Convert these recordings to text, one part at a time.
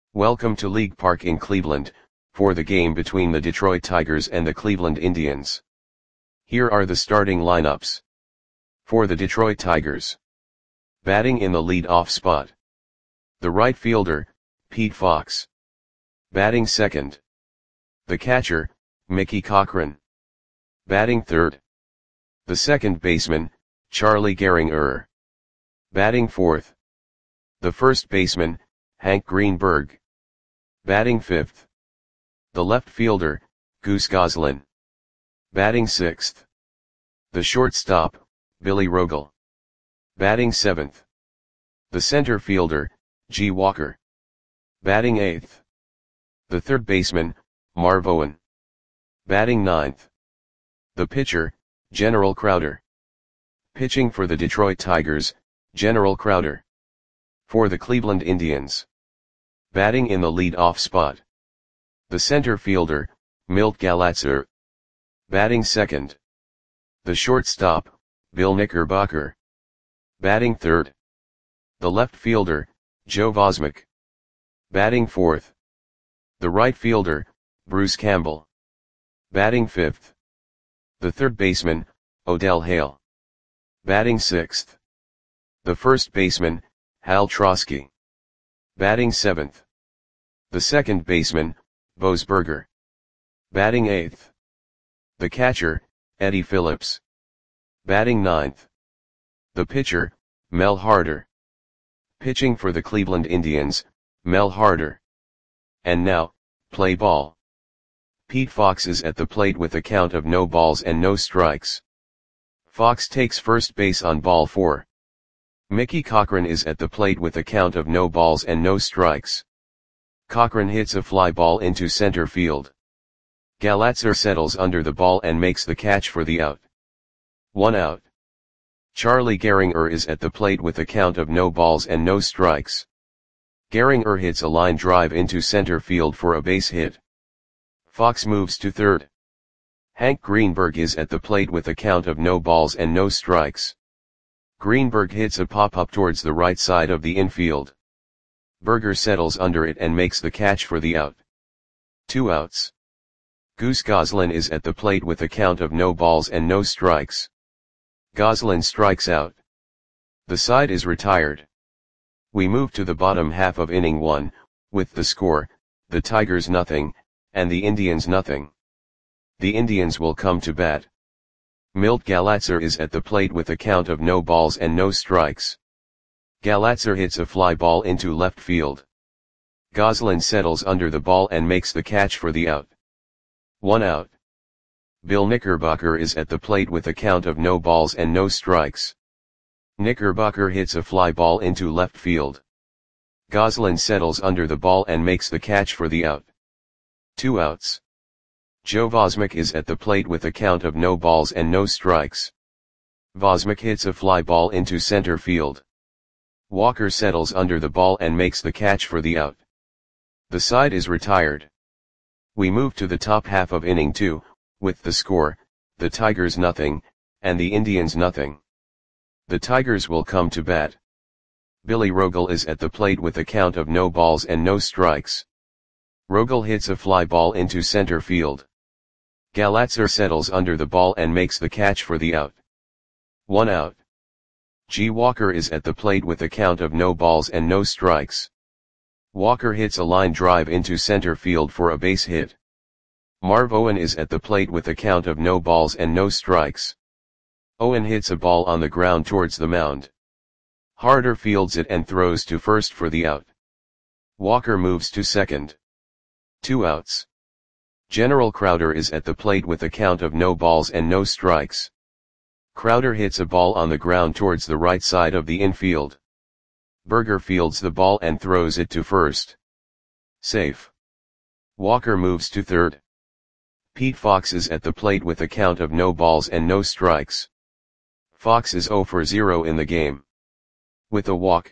Welcome to League Park in Cleveland, for the game between the Detroit Tigers and the Cleveland Indians. Here are the starting lineups. For the Detroit Tigers. Batting in the lead-off spot. The right fielder, Pete Fox. Batting second. The catcher, Mickey Cochrane. Batting third. The second baseman, Charlie Gehringer. Batting fourth. The first baseman, Hank Greenberg. Batting fifth. The left fielder, Goose Goslin. Batting sixth. The shortstop, Billy Rogel. Batting seventh. The center fielder, G. Walker. Batting eighth. The third baseman, Marv Owen. Batting ninth. The pitcher, General Crowder. Pitching for the Detroit Tigers, General Crowder. For the Cleveland Indians. Batting in the lead-off spot. The center fielder, Milt Galatzer. Batting second. The shortstop, Bill Knickerbocker. Batting third. The left fielder, Joe Vosmick. Batting fourth. The right fielder, Bruce Campbell. Batting fifth. The third baseman, Odell Hale. Batting sixth. The first baseman, Hal Trosky. Batting seventh. The second baseman, Bose Berger. Batting eighth. The catcher, Eddie Phillips. Batting ninth. The pitcher, Mel Harder. Pitching for the Cleveland Indians, Mel Harder. And now, play ball. Pete Fox is at the plate with a count of no balls and no strikes. Fox takes first base on ball 4. Mickey Cochrane is at the plate with a count of no balls and no strikes. Cochrane hits a fly ball into center field. Galatzer settles under the ball and makes the catch for the out. 1 out. Charlie Gehringer is at the plate with a count of no balls and no strikes. Gehringer hits a line drive into center field for a base hit. Fox moves to third. Hank Greenberg is at the plate with a count of no balls and no strikes. Greenberg hits a pop-up towards the right side of the infield. Berger settles under it and makes the catch for the out. 2 outs. Goose Goslin is at the plate with a count of no balls and no strikes. Goslin strikes out. The side is retired. We move to the bottom half of inning 1, with the score, the Tigers nothing, and the Indians nothing. The Indians will come to bat. Milt Galatzer is at the plate with a count of no balls and no strikes. Galatzer hits a fly ball into left field. Goslin settles under the ball and makes the catch for the out. 1 out. Bill Knickerbocker is at the plate with a count of no balls and no strikes. Knickerbocker hits a fly ball into left field. Goslin settles under the ball and makes the catch for the out. 2 outs. Joe Vosmick is at the plate with a count of no balls and no strikes. Vosmick hits a fly ball into center field. Walker settles under the ball and makes the catch for the out. The side is retired. We move to the top half of inning 2, with the score, the Tigers nothing, and the Indians nothing. The Tigers will come to bat. Billy Rogel is at the plate with a count of no balls and no strikes. Rogel hits a fly ball into center field. Galatzer settles under the ball and makes the catch for the out. 1 out. G. Walker is at the plate with a count of no balls and no strikes. Walker hits a line drive into center field for a base hit. Marv Owen is at the plate with a count of no balls and no strikes. Owen hits a ball on the ground towards the mound. Harder fields it and throws to first for the out. Walker moves to second. 2 outs. General Crowder is at the plate with a count of no balls and no strikes. Crowder hits a ball on the ground towards the right side of the infield. Berger fields the ball and throws it to first. Safe. Walker moves to third. Pete Fox is at the plate with a count of no balls and no strikes. Fox is 0 for 0 in the game. With a walk,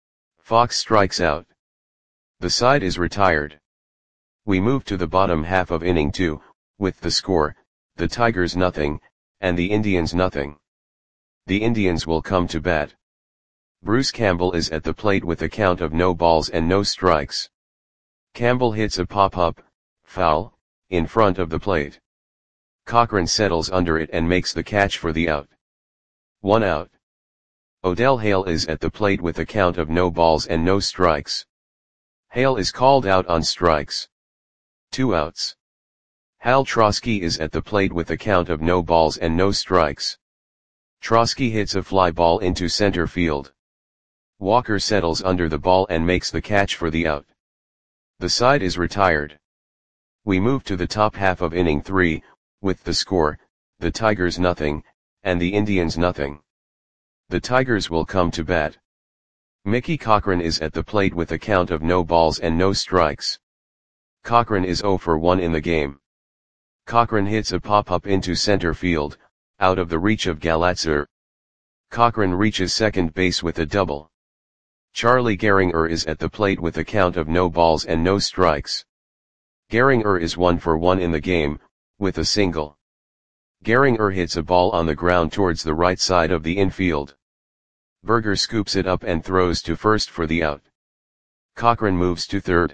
Fox strikes out. The side is retired. We move to the bottom half of inning 2, with the score, the Tigers nothing, and the Indians nothing. The Indians will come to bat. Bruce Campbell is at the plate with a count of no balls and no strikes. Campbell hits a pop-up, foul, in front of the plate. Cochran settles under it and makes the catch for the out. 1 out. Odell Hale is at the plate with a count of no balls and no strikes. Hale is called out on strikes. 2 outs. Hal Trosky is at the plate with a count of no balls and no strikes. Trosky hits a fly ball into center field. Walker settles under the ball and makes the catch for the out. The side is retired. We move to the top half of inning 3, with the score, the Tigers nothing, and the Indians nothing. The Tigers will come to bat. Mickey Cochran is at the plate with a count of no balls and no strikes. Cochran is 0 for 1 in the game. Cochran hits a pop-up into center field, out of the reach of Galatzer. Cochran reaches second base with a double. Charlie Gehringer is at the plate with a count of no balls and no strikes. Gehringer is 1 for 1 in the game, with a single. Gehringer hits a ball on the ground towards the right side of the infield. Berger scoops it up and throws to first for the out. Cochran moves to third.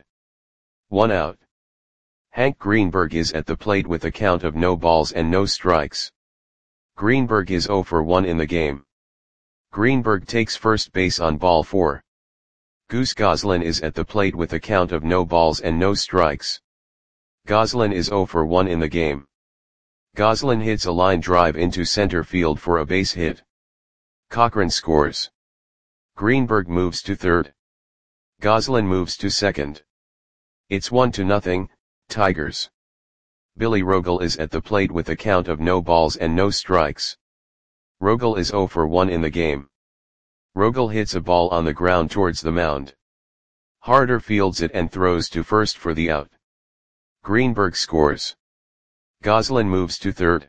1 out. Hank Greenberg is at the plate with a count of no balls and no strikes. Greenberg is 0 for 1 in the game. Greenberg takes first base on ball 4. Goose Goslin is at the plate with a count of no balls and no strikes. Goslin is 0 for 1 in the game. Goslin hits a line drive into center field for a base hit. Cochran scores. Greenberg moves to third. Goslin moves to second. It's 1-0, Tigers. Billy Rogel is at the plate with a count of no balls and no strikes. Rogel is 0 for 1 in the game. Rogel hits a ball on the ground towards the mound. Harder fields it and throws to first for the out. Greenberg scores. Goslin moves to third.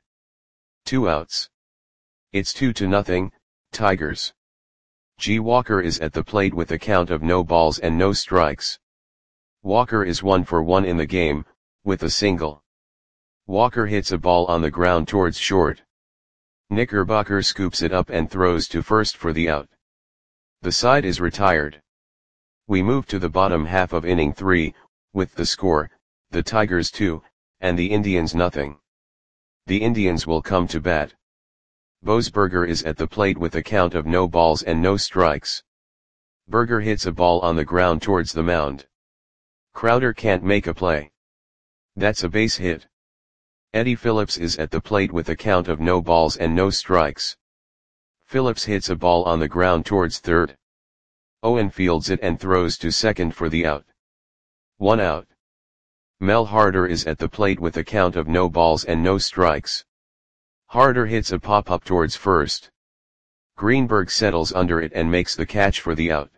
2 outs. It's 2-0, Tigers. G. Walker is at the plate with a count of no balls and no strikes. Walker is 1 for 1 in the game, with a single. Walker hits a ball on the ground towards short. Knickerbocker scoops it up and throws to first for the out. The side is retired. We move to the bottom half of inning 3, with the score, the Tigers 2, and the Indians nothing. The Indians will come to bat. Boesberger is at the plate with a count of no balls and no strikes. Berger hits a ball on the ground towards the mound. Crowder can't make a play. That's a base hit. Eddie Phillips is at the plate with a count of no balls and no strikes. Phillips hits a ball on the ground towards third. Owen fields it and throws to second for the out. 1 out. Mel Harder is at the plate with a count of no balls and no strikes. Harder hits a pop-up towards first. Greenberg settles under it and makes the catch for the out.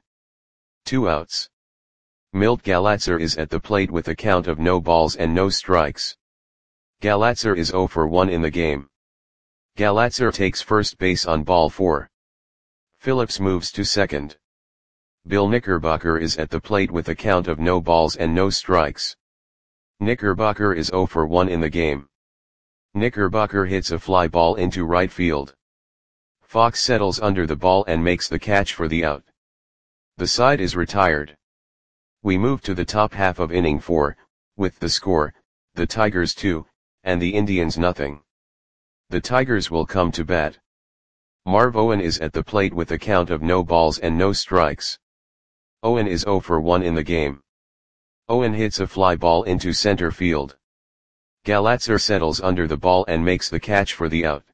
2 outs. Milt Galatzer is at the plate with a count of no balls and no strikes. Galatzer is 0 for 1 in the game. Galatzer takes first base on ball 4. Phillips moves to second. Bill Knickerbocker is at the plate with a count of no balls and no strikes. Knickerbocker is 0 for 1 in the game. Knickerbocker hits a fly ball into right field. Fox settles under the ball and makes the catch for the out. The side is retired. We move to the top half of inning 4, with the score, the Tigers 2, and the Indians nothing. The Tigers will come to bat. Marv Owen is at the plate with a count of no balls and no strikes. Owen is 0 for 1 in the game. Owen hits a fly ball into center field. Galatzer settles under the ball and makes the catch for the out.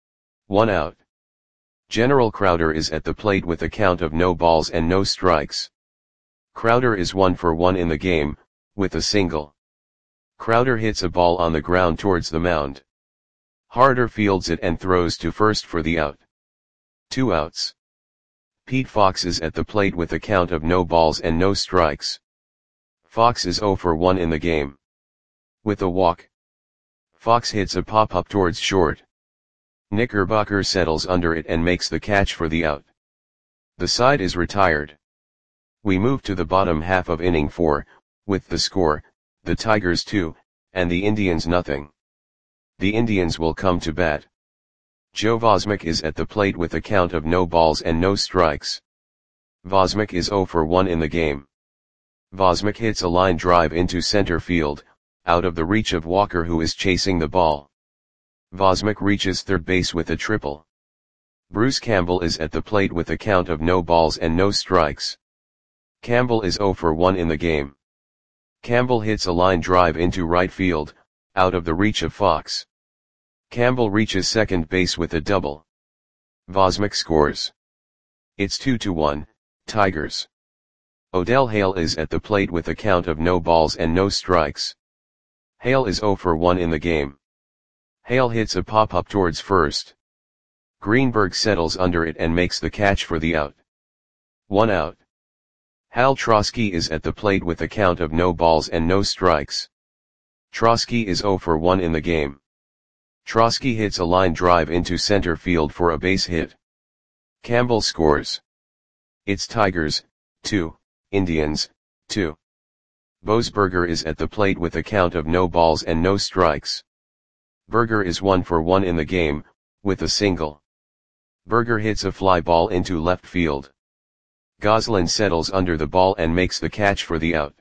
1 out. General Crowder is at the plate with a count of no balls and no strikes. Crowder is 1 for 1 in the game, with a single. Crowder hits a ball on the ground towards the mound. Harder fields it and throws to first for the out. 2 outs. Pete Fox is at the plate with a count of no balls and no strikes. Fox is 0 for 1 in the game. With a walk. Fox hits a pop-up towards short. Knickerbocker settles under it and makes the catch for the out. The side is retired. We move to the bottom half of inning 4, with the score, the Tigers 2, and the Indians nothing. The Indians will come to bat. Joe Vosmick is at the plate with a count of no balls and no strikes. Vosmick is 0 for 1 in the game. Vosmik hits a line drive into center field, out of the reach of Walker who is chasing the ball. Vosmik reaches third base with a triple. Bruce Campbell is at the plate with a count of no balls and no strikes. Campbell is 0 for 1 in the game. Campbell hits a line drive into right field, out of the reach of Fox. Campbell reaches second base with a double. Vosmik scores. It's 2-1, Tigers. Odell Hale is at the plate with a count of no balls and no strikes. Hale is 0 for 1 in the game. Hale hits a pop-up towards first. Greenberg settles under it and makes the catch for the out. 1 out. Hal Trosky is at the plate with a count of no balls and no strikes. Trosky is 0 for 1 in the game. Trosky hits a line drive into center field for a base hit. Campbell scores. It's Tigers, 2, Indians, 2. Boasberger is at the plate with a count of no balls and no strikes. Berger is 1 for 1 in the game, with a single. Berger hits a fly ball into left field. Goslin settles under the ball and makes the catch for the out.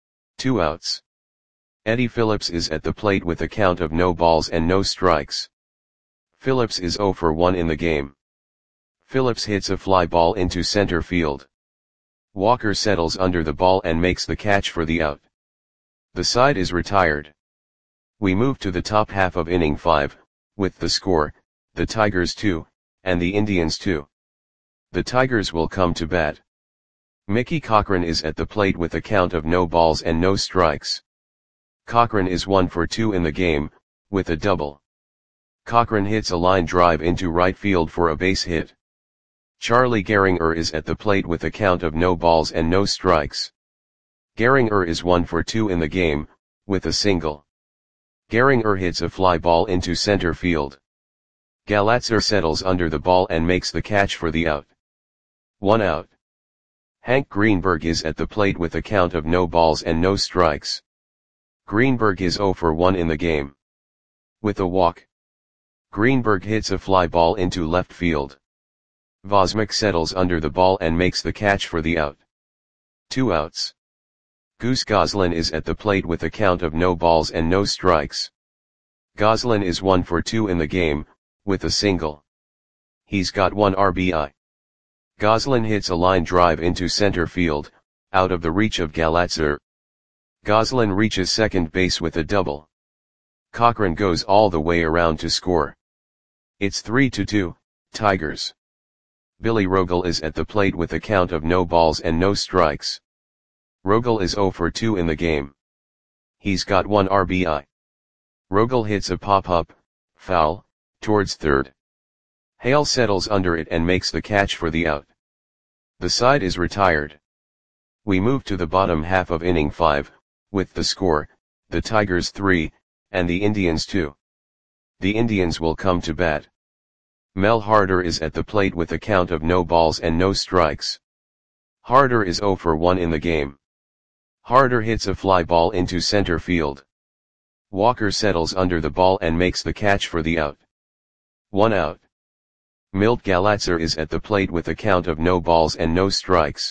2 outs. Eddie Phillips is at the plate with a count of no balls and no strikes. Phillips is 0 for 1 in the game. Phillips hits a fly ball into center field. Walker settles under the ball and makes the catch for the out. The side is retired. We move to the top half of inning 5, with the score, the Tigers 2, and the Indians 2. The Tigers will come to bat. Mickey Cochrane is at the plate with a count of no balls and no strikes. Cochrane is 1 for 2 in the game, with a double. Cochrane hits a line drive into right field for a base hit. Charlie Gehringer is at the plate with a count of no balls and no strikes. Gehringer is 1 for 2 in the game, with a single. Gehringer hits a fly ball into center field. Galatzer settles under the ball and makes the catch for the out. 1 out. Hank Greenberg is at the plate with a count of no balls and no strikes. Greenberg is 0 for 1 in the game. With a walk. Greenberg hits a fly ball into left field. Vosmik settles under the ball and makes the catch for the out. 2 outs. Goose Goslin is at the plate with a count of no balls and no strikes. Goslin is 1 for 2 in the game, with a single. He's got 1 RBI. Goslin hits a line drive into center field, out of the reach of Galatzer. Goslin reaches second base with a double. Cochrane goes all the way around to score. It's 3-2, Tigers. Billy Rogel is at the plate with a count of no balls and no strikes. Rogel is 0 for 2 in the game. He's got 1 RBI. Rogel hits a pop-up, foul, towards third. Hale settles under it and makes the catch for the out. The side is retired. We move to the bottom half of inning 5, with the score, the Tigers 3, and the Indians 2. The Indians will come to bat. Mel Harder is at the plate with a count of no balls and no strikes. Harder is 0 for 1 in the game. Harder hits a fly ball into center field. Walker settles under the ball and makes the catch for the out. 1 out. Milt Galatzer is at the plate with a count of no balls and no strikes.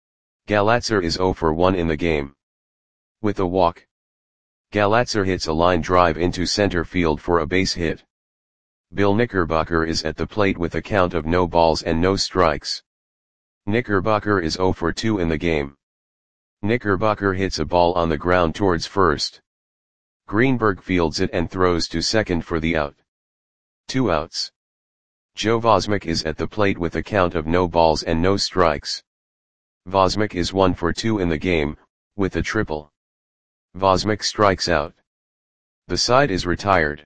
Galatzer is 0 for 1 in the game. With a walk. Galatzer hits a line drive into center field for a base hit. Bill Knickerbocker is at the plate with a count of no balls and no strikes. Knickerbocker is 0 for 2 in the game. Knickerbocker hits a ball on the ground towards first. Greenberg fields it and throws to second for the out. 2 outs. Joe Vosmik is at the plate with a count of no balls and no strikes. Vosmik is 1 for 2 in the game, with a triple. Vosmik strikes out. The side is retired.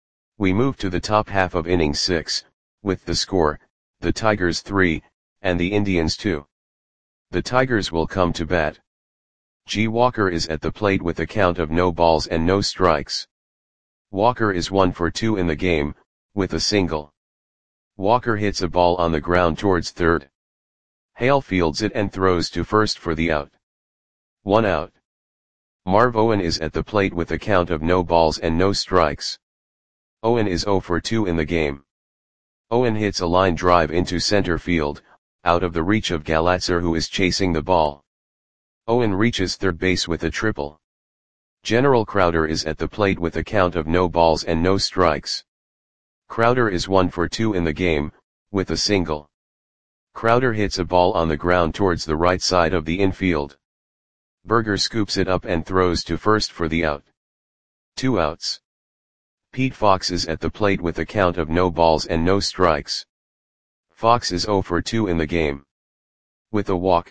We move to the top half of inning 6, with the score, the Tigers 3, and the Indians 2. The Tigers will come to bat. G. Walker is at the plate with a count of no balls and no strikes. Walker is 1 for 2 in the game, with a single. Walker hits a ball on the ground towards third. Hale fields it and throws to first for the out. 1 out. Marv Owen is at the plate with a count of no balls and no strikes. Owen is 0 for 2 in the game. Owen hits a line drive into center field, out of the reach of Galatzer who is chasing the ball. Owen reaches third base with a triple. General Crowder is at the plate with a count of no balls and no strikes. Crowder is 1 for 2 in the game, with a single. Crowder hits a ball on the ground towards the right side of the infield. Berger scoops it up and throws to first for the out. 2 outs. Pete Fox is at the plate with a count of no balls and no strikes. Fox is 0 for 2 in the game. With a walk,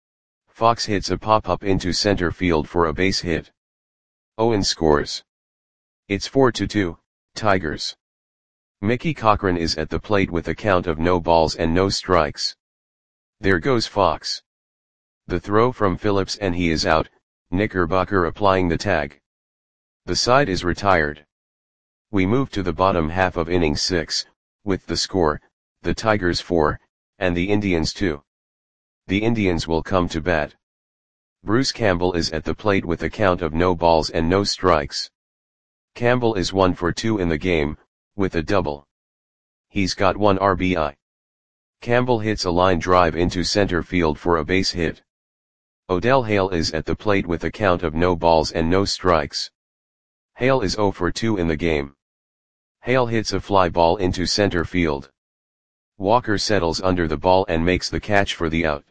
Fox hits a pop-up into center field for a base hit. Owen scores. It's 4-2, Tigers. Mickey Cochrane is at the plate with a count of no balls and no strikes. There goes Fox. The throw from Phillips and he is out, Knickerbocker applying the tag. The side is retired. We move to the bottom half of inning 6, with the score, the Tigers 4, and the Indians 2. The Indians will come to bat. Bruce Campbell is at the plate with a count of no balls and no strikes. Campbell is 1 for 2 in the game, with a double. He's got 1 RBI. Campbell hits a line drive into center field for a base hit. Odell Hale is at the plate with a count of no balls and no strikes. Hale is 0 for 2 in the game. Hale hits a fly ball into center field. Walker settles under the ball and makes the catch for the out.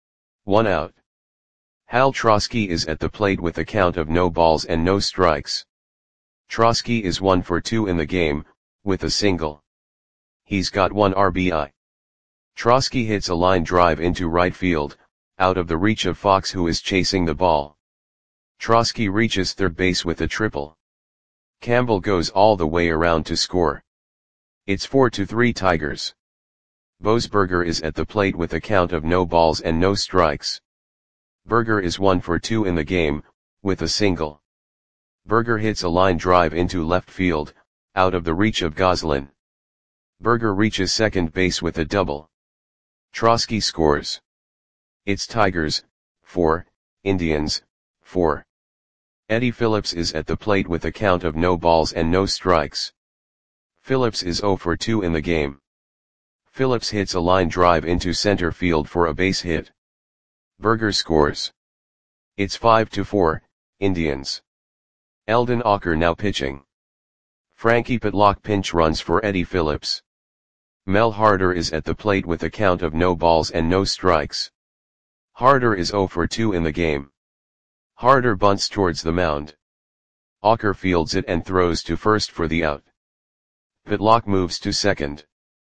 1 out. Hal Trosky is at the plate with a count of no balls and no strikes. Trosky is 1 for 2 in the game, with a single. He's got 1 RBI. Trosky hits a line drive into right field, out of the reach of Fox who is chasing the ball. Trosky reaches third base with a triple. Campbell goes all the way around to score. It's 4-3 Tigers. Bosberger is at the plate with a count of no balls and no strikes. Berger is 1 for 2 in the game, with a single. Berger hits a line drive into left field, out of the reach of Goslin. Berger reaches second base with a double. Trosky scores. It's Tigers, 4, Indians, 4. Eddie Phillips is at the plate with a count of no balls and no strikes. Phillips is 0 for 2 in the game. Phillips hits a line drive into center field for a base hit. Berger scores. It's 5-4, Indians. Eldon Auker now pitching. Frankie Pitlock pinch runs for Eddie Phillips. Mel Harder is at the plate with a count of no balls and no strikes. Harder is 0 for 2 in the game. Harder bunts towards the mound. Auker fields it and throws to first for the out. Pitlock moves to second.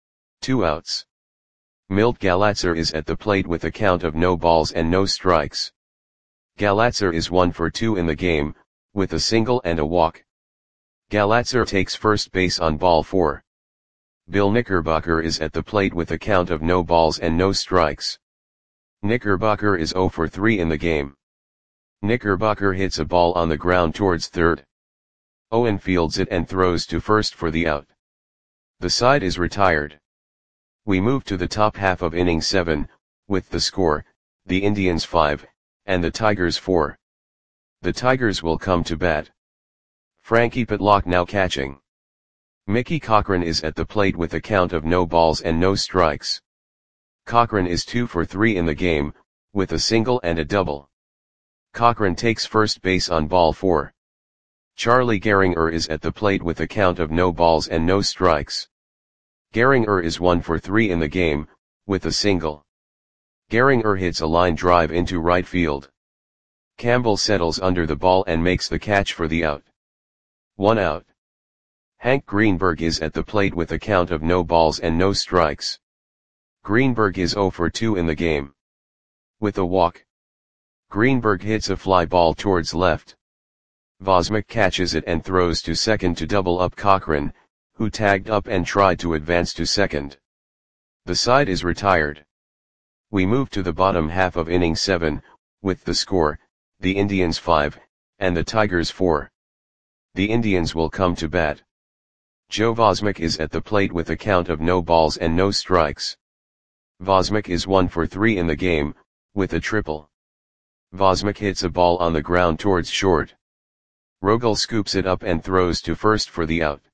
2 outs. Milt Galatzer is at the plate with a count of no balls and no strikes. Galatzer is 1 for 2 in the game, with a single and a walk. Galatzer takes first base on ball 4. Bill Knickerbocker is at the plate with a count of no balls and no strikes. Knickerbocker is 0 for 3 in the game. Knickerbocker hits a ball on the ground towards third. Owen fields it and throws to first for the out. The side is retired. We move to the top half of inning 7, with the score, the Indians 5, and the Tigers 4. The Tigers will come to bat. Frankie Pitlock now catching. Mickey Cochrane is at the plate with a count of no balls and no strikes. Cochrane is 2 for 3 in the game, with a single and a double. Cochrane takes first base on ball 4. Charlie Gehringer is at the plate with a count of no balls and no strikes. Gehringer is 1 for 3 in the game, with a single. Gehringer hits a line drive into right field. Campbell settles under the ball and makes the catch for the out. 1 out. Hank Greenberg is at the plate with a count of no balls and no strikes. Greenberg is 0 for 2 in the game. With a walk, Greenberg hits a fly ball towards left. Vosmick catches it and throws to second to double up Cochrane, who tagged up and tried to advance to second. The side is retired. We move to the bottom half of inning 7, with the score, the Indians 5, and the Tigers 4. The Indians will come to bat. Joe Vosmick is at the plate with a count of no balls and no strikes. Vosmick is 1 for 3 in the game, with a triple. Vosmick hits a ball on the ground towards short. Rogel scoops it up and throws to first for the out.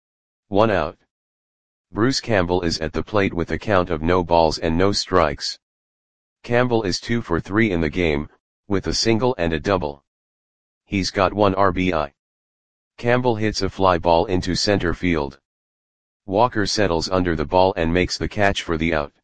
1 out. Bruce Campbell is at the plate with a count of no balls and no strikes. Campbell is 2 for 3 in the game, with a single and a double. He's got 1 RBI. Campbell hits a fly ball into center field. Walker settles under the ball and makes the catch for the out.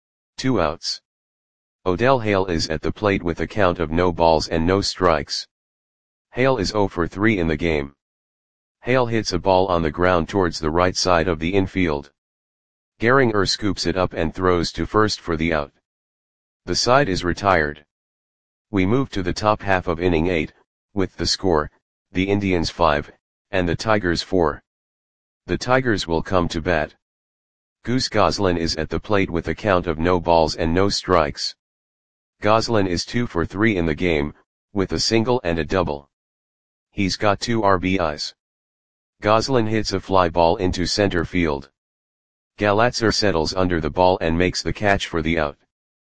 2 outs. Odell Hale is at the plate with a count of no balls and no strikes. Hale is 0 for 3 in the game. Hale hits a ball on the ground towards the right side of the infield. Gehringer scoops it up and throws to first for the out. The side is retired. We move to the top half of inning 8, with the score, the Indians 5, and the Tigers 4. The Tigers will come to bat. Goose Goslin is at the plate with a count of no balls and no strikes. Goslin is 2 for 3 in the game, with a single and a double. He's got 2 RBIs. Goslin hits a fly ball into center field. Galatzer settles under the ball and makes the catch for the out.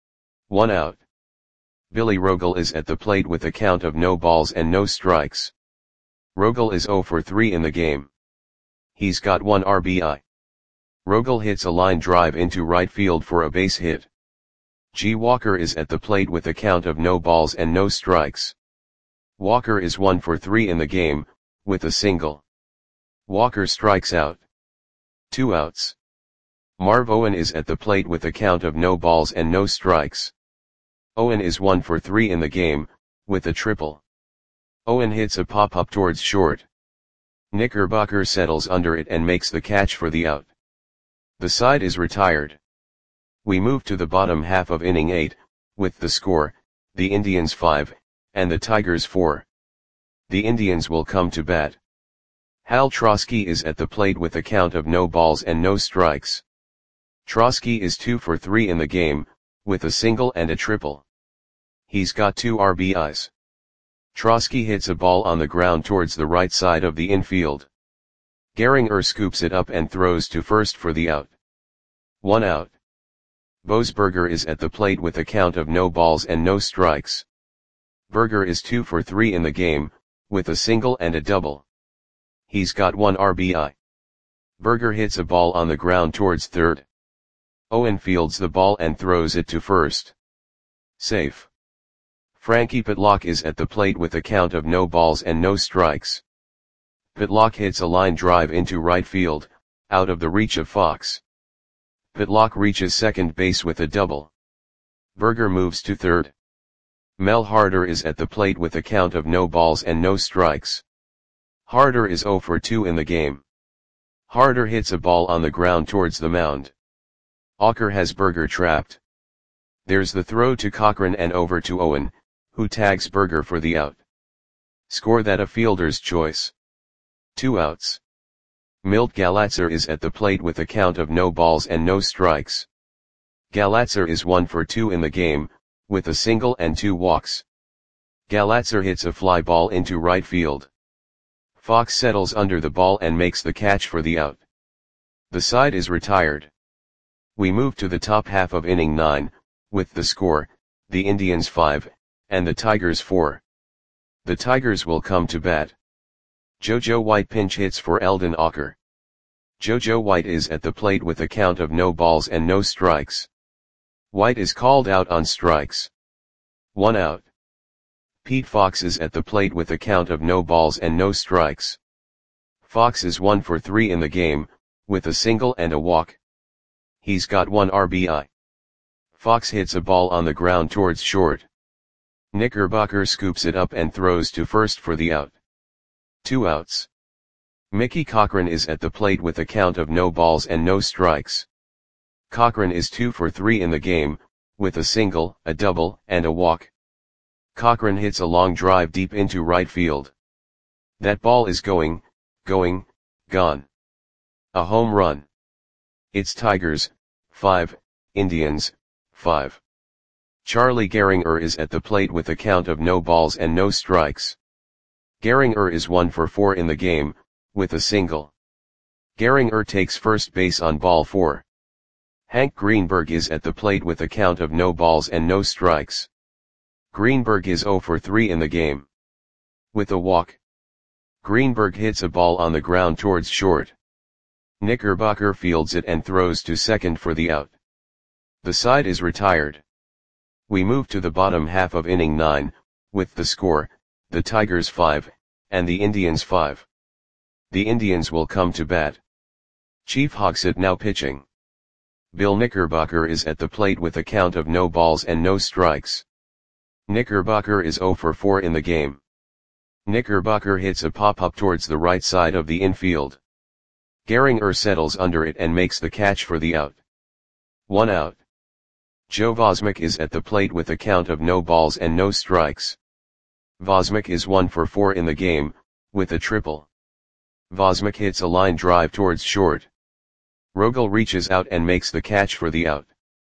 1 out. Billy Rogel is at the plate with a count of no balls and no strikes. Rogel is 0 for 3 in the game. He's got 1 RBI. Rogel hits a line drive into right field for a base hit. G. Walker is at the plate with a count of no balls and no strikes. Walker is 1 for 3 in the game, with a single. Walker strikes out. 2 outs. Marv Owen is at the plate with a count of no balls and no strikes. Owen is 1 for 3 in the game, with a triple. Owen hits a pop-up towards short. Knickerbocker settles under it and makes the catch for the out. The side is retired. We move to the bottom half of inning 8, with the score, the Indians 5, and the Tigers 4. The Indians will come to bat. Hal Trosky is at the plate with a count of no balls and no strikes. Trosky is 2 for 3 in the game, with a single and a triple. He's got 2 RBIs. Trosky hits a ball on the ground towards the right side of the infield. Gehringer scoops it up and throws to first for the out. 1 out. Boasberger is at the plate with a count of no balls and no strikes. Berger is 2 for 3 in the game, with a single and a double. He's got 1 RBI. Berger hits a ball on the ground towards third. Owen fields the ball and throws it to first. Safe. Frankie Pitlock is at the plate with a count of no balls and no strikes. Pitlock hits a line drive into right field, out of the reach of Fox. Pitlock reaches second base with a double. Berger moves to third. Mel Harder is at the plate with a count of no balls and no strikes. Harder is 0 for 2 in the game. Harder hits a ball on the ground towards the mound. Auker has Berger trapped. There's the throw to Cochran and over to Owen, who tags Berger for the out. Score that a fielder's choice. 2 outs. Milt Galatzer is at the plate with a count of no balls and no strikes. Galatzer is 1 for 2 in the game, with a single and 2 walks. Galatzer hits a fly ball into right field. Fox settles under the ball and makes the catch for the out. The side is retired. We move to the top half of inning 9, with the score, the Indians 5, and the Tigers 4. The Tigers will come to bat. JoJo White pinch hits for Eldon Auker. JoJo White is at the plate with a count of no balls and no strikes. White is called out on strikes. 1 out. Pete Fox is at the plate with a count of no balls and no strikes. Fox is 1 for 3 in the game, with a single and a walk. He's got 1 RBI. Fox hits a ball on the ground towards short. Knickerbocker scoops it up and throws to first for the out. 2 outs. Mickey Cochran is at the plate with a count of no balls and no strikes. Cochran is 2 for 3 in the game, with a single, a double, and a walk. Cochran hits a long drive deep into right field. That ball is going, gone. A home run. It's Tigers, 5, Indians, 5. Charlie Gehringer is at the plate with a count of no balls and no strikes. Gehringer is 1 for 4 in the game, with a single. Gehringer takes first base on ball 4. Hank Greenberg is at the plate with a count of no balls and no strikes. Greenberg is 0 for 3 in the game. With a walk. Greenberg hits a ball on the ground towards short. Knickerbocker fields it and throws to second for the out. The side is retired. We move to the bottom half of inning 9, with the score, the Tigers 5, and the Indians 5. The Indians will come to bat. Chief Hogsett now pitching. Bill Knickerbocker is at the plate with a count of no balls and no strikes. Knickerbocker is 0 for 4 in the game. Knickerbocker hits a pop-up towards the right side of the infield. Gehringer settles under it and makes the catch for the out. 1 out. Joe Vosmik is at the plate with a count of no balls and no strikes. Vosmik is 1 for 4 in the game, with a triple. Vosmik hits a line drive towards short. Rogel reaches out and makes the catch for the out.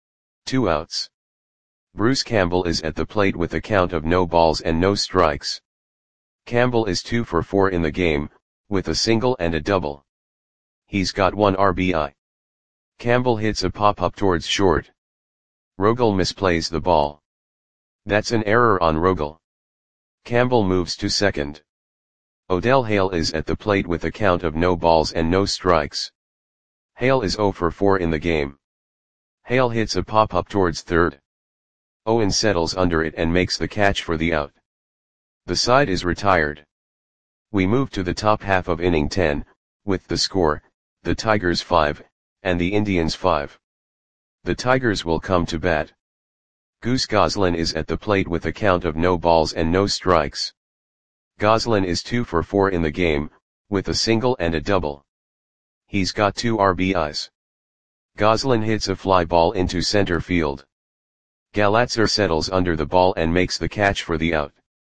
2 outs. Bruce Campbell is at the plate with a count of no balls and no strikes. Campbell is 2 for 4 in the game, with a single and a double. He's got 1 RBI. Campbell hits a pop-up towards short. Rogel misplays the ball. That's an error on Rogel. Campbell moves to second. Odell Hale is at the plate with a count of no balls and no strikes. Hale is 0 for 4 in the game. Hale hits a pop-up towards third. Owen settles under it and makes the catch for the out. The side is retired. We move to the top half of inning 10, with the score, the Tigers 5, and the Indians 5. The Tigers will come to bat. Goose Goslin is at the plate with a count of no balls and no strikes. Goslin is 2 for 4 in the game, with a single and a double. He's got 2 RBIs. Goslin hits a fly ball into center field. Galatzer settles under the ball and makes the catch for the out.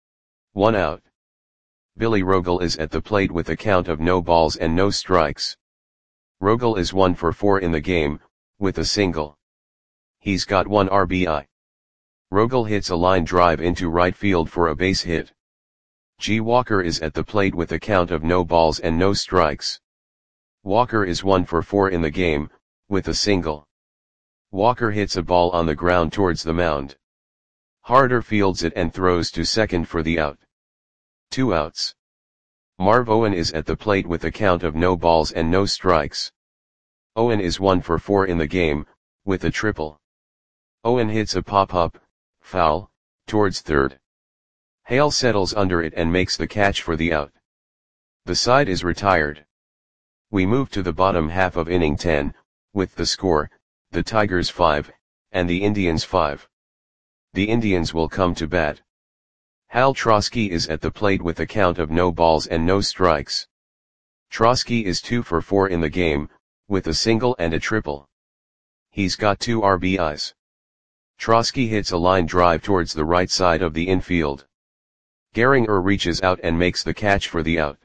1 out. Billy Rogel is at the plate with a count of no balls and no strikes. Rogel is 1 for 4 in the game, with a single. He's got 1 RBI. Rogel hits a line drive into right field for a base hit. G. Walker is at the plate with a count of no balls and no strikes. Walker is 1 for 4 in the game, with a single. Walker hits a ball on the ground towards the mound. Harder fields it and throws to second for the out. 2 outs. Marv Owen is at the plate with a count of no balls and no strikes. Owen is 1 for 4 in the game, with a triple. Owen hits a pop-up, foul, towards third. Hale settles under it and makes the catch for the out. The side is retired. We move to the bottom half of inning 10, with the score, the Tigers 5, and the Indians 5. The Indians will come to bat. Hal Trosky is at the plate with a count of no balls and no strikes. Trosky is 2 for 4 in the game, with a single and a triple. He's got 2 RBIs. Trosky hits a line drive towards the right side of the infield. Gehringer reaches out and makes the catch for the out.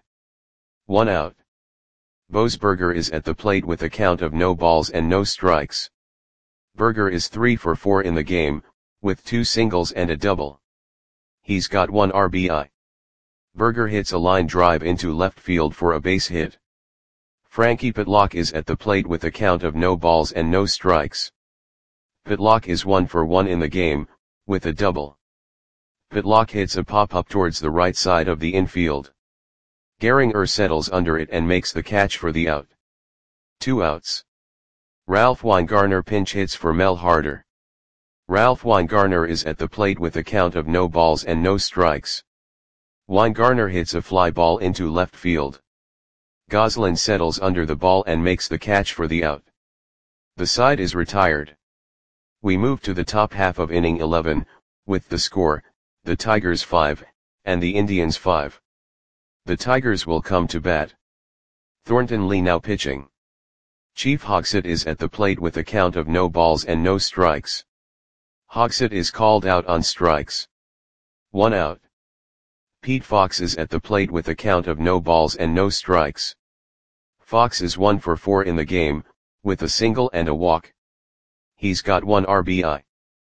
1 out. Boasberger is at the plate with a count of no balls and no strikes. Berger is 3 for 4 in the game, with 2 singles and a double. He's got 1 RBI. Berger hits a line drive into left field for a base hit. Frankie Pitlock is at the plate with a count of no balls and no strikes. Pitlock is 1 for 1 in the game, with a double. Pitlock hits a pop-up towards the right side of the infield. Gehringer settles under it and makes the catch for the out. 2 outs. Ralph Weingarner pinch hits for Mel Harder. Ralph Weingarner is at the plate with a count of no balls and no strikes. Weingarner hits a fly ball into left field. Goslin settles under the ball and makes the catch for the out. The side is retired. We move to the top half of inning 11, with the score, the Tigers 5, and the Indians 5. The Tigers will come to bat. Thornton Lee now pitching. Chief Hogsett is at the plate with a count of no balls and no strikes. Hogsett is called out on strikes. 1 out. Pete Fox is at the plate with a count of no balls and no strikes. Fox is 1 for 4 in the game, with a single and a walk. He's got 1 RBI.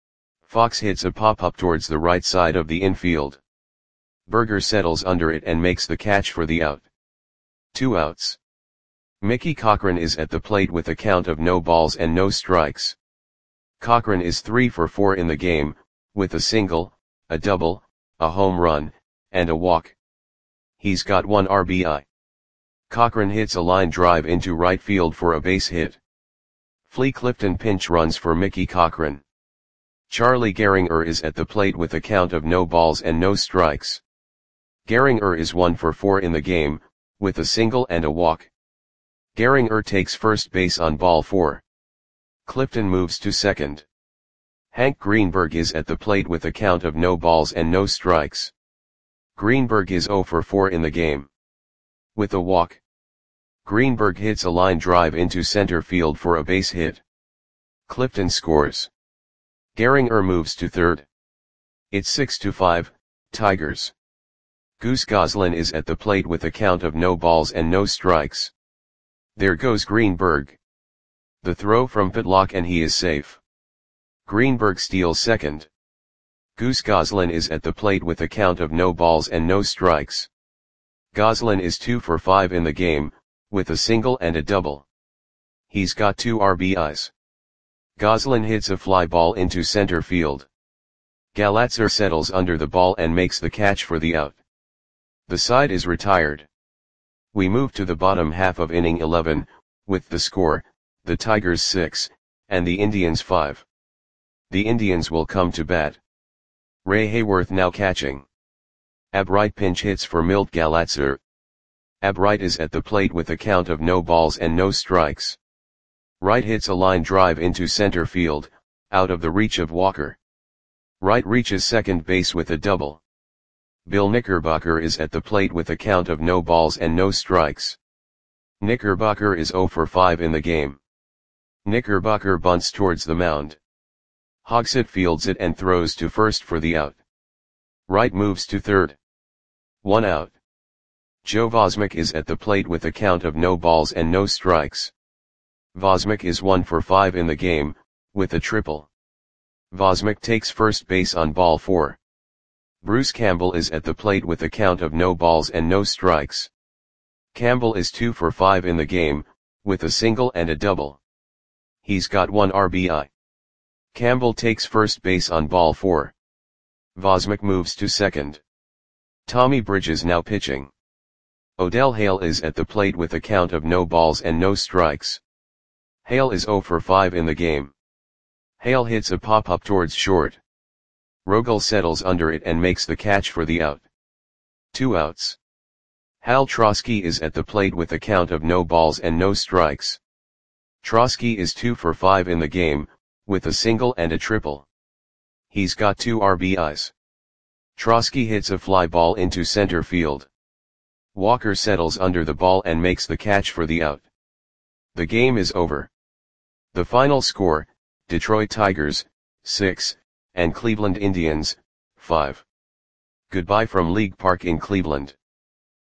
Fox hits a pop-up towards the right side of the infield. Berger settles under it and makes the catch for the out. 2 outs. Mickey Cochran is at the plate with a count of no balls and no strikes. Cochran is 3 for 4 in the game, with a single, a double, a home run, and a walk. He's got 1 RBI. Cochran hits a line drive into right field for a base hit. Flea Clifton pinch runs for Mickey Cochran. Charlie Gehringer is at the plate with a count of no balls and no strikes. Gehringer is 1 for 4 in the game, with a single and a walk. Gehringer takes first base on ball 4. Clifton moves to second. Hank Greenberg is at the plate with a count of no balls and no strikes. Greenberg is 0 for 4 in the game. With a walk. Greenberg hits a line drive into center field for a base hit. Clifton scores. Gehringer moves to third. It's 6-5, Tigers. Goose Goslin is at the plate with a count of no balls and no strikes. There goes Greenberg. The throw from Pitlock and he is safe. Greenberg steals second. Goose Goslin is at the plate with a count of no balls and no strikes. Goslin is 2 for 5 in the game, with a single and a double. He's got 2 RBIs. Goslin hits a fly ball into center field. Galatzer settles under the ball and makes the catch for the out. The side is retired. We move to the bottom half of inning 11, with the score, the Tigers 6, and the Indians 5. The Indians will come to bat. Ray Hayworth now catching. Ab Wright pinch hits for Milt Galatzer. Ab Wright is at the plate with a count of no balls and no strikes. Wright hits a line drive into center field, out of the reach of Walker. Wright reaches second base with a double. Bill Knickerbocker is at the plate with a count of no balls and no strikes. Knickerbocker is 0 for 5 in the game. Knickerbocker bunts towards the mound. Hogsett fields it and throws to first for the out. Wright moves to third. 1 out. Joe Vosmick is at the plate with a count of no balls and no strikes. Vosmick is 1 for 5 in the game, with a triple. Vosmick takes first base on ball 4. Bruce Campbell is at the plate with a count of no balls and no strikes. Campbell is 2 for 5 in the game, with a single and a double. He's got 1 RBI. Campbell takes first base on ball 4. Vosmick moves to second. Tommy Bridges now pitching. Odell Hale is at the plate with a count of no balls and no strikes. Hale is 0 for 5 in the game. Hale hits a pop-up towards short. Rogel settles under it and makes the catch for the out. 2 outs. Hal Trosky is at the plate with a count of no balls and no strikes. Trosky is 2 for 5 in the game, with a single and a triple. He's got 2 RBIs. Trosky hits a fly ball into center field. Walker settles under the ball and makes the catch for the out. The game is over. The final score, Detroit Tigers, 6, and Cleveland Indians, 5. Goodbye from League Park in Cleveland.